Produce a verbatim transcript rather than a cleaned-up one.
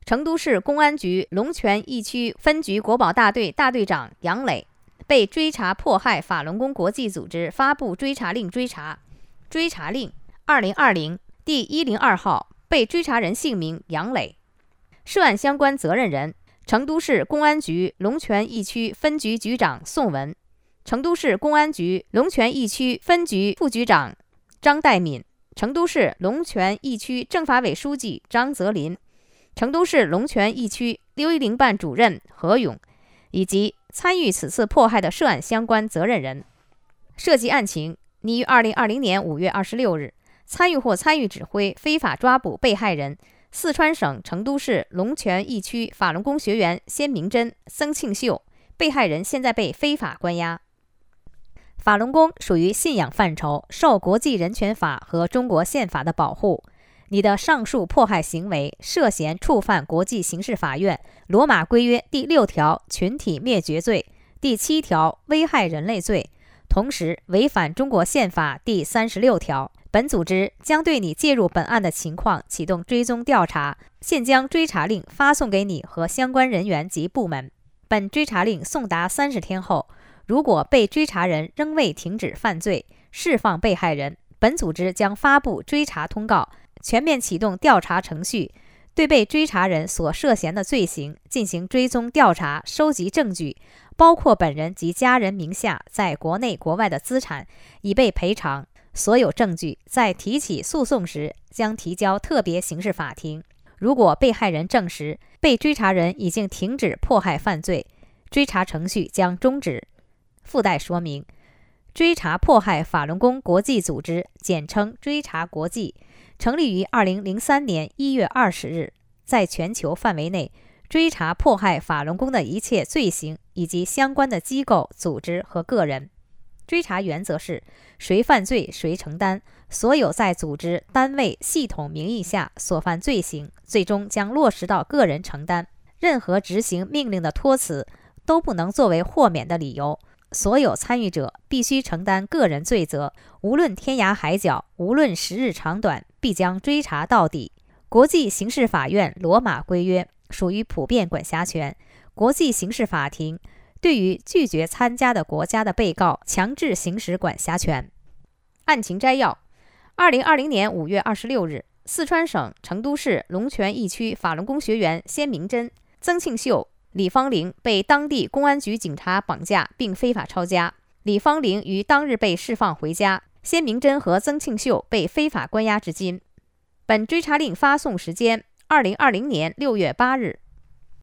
成都市公安局龙泉驿区分局国保大队大队长杨磊被追查迫害法轮功国际组织发布追查令追查。追查令二零二零第一零二号，被追查人姓名杨磊。涉案相关责任人：成都市公安局龙泉驿区分局局长宋文，成都市公安局龙泉驿区分局副局长张代敏，成都市龙泉驿区政法委书记张泽林，成都市龙泉驿区六一零办主任何勇，以及参与此次迫害的涉案相关责任人。涉及案情，拟于二零二零年五月二十六日参与或参与指挥非法抓捕被害人四川省成都市龙泉驿区法轮功学员先明真、曾庆秀，被害人现在被非法关押。法轮功属于信仰范畴，受国际人权法和中国宪法的保护。你的上述迫害行为涉嫌触犯国际刑事法院罗马规约第六条群体灭绝罪、第七条危害人类罪，同时违反中国宪法第三十六条。本组织将对你介入本案的情况启动追踪调查，现将追查令发送给你和相关人员及部门。本追查令送达三十天后，如果被追查人仍未停止犯罪，释放被害人，本组织将发布追查通告，全面启动调查程序，对被追查人所涉嫌的罪行进行追踪调查，收集证据，包括本人及家人名下在国内国外的资产，以备赔偿。所有证据在提起诉讼时将提交特别刑事法庭。如果被害人证实被追查人已经停止迫害犯罪，追查程序将终止。附带说明：追查迫害法轮功国际组织，简称追查国际，成立于二零零三年一月二十日，在全球范围内追查迫害法轮功的一切罪行以及相关的机构、组织和个人。追查原则是谁犯罪谁承担，所有在组织、单位、系统名义下所犯罪行，最终将落实到个人承担。任何执行命令的托辞都不能作为豁免的理由。所有参与者必须承担个人罪责，无论天涯海角，无论时日长短，必将追查到底。国际刑事法院罗马规约属于普遍管辖权，国际刑事法庭对于拒绝参加的国家的被告强制行使管辖权。案情摘要：二零二零年五月二十六日，四川省成都市龙泉驿区法轮功学员先明真、曾庆秀、李芳玲被当地公安局警察绑架并非法抄家。李芳玲于当日被释放回家，先明真和曾庆秀被非法关押至今。本追查令发送时间：二零二零年六月八日。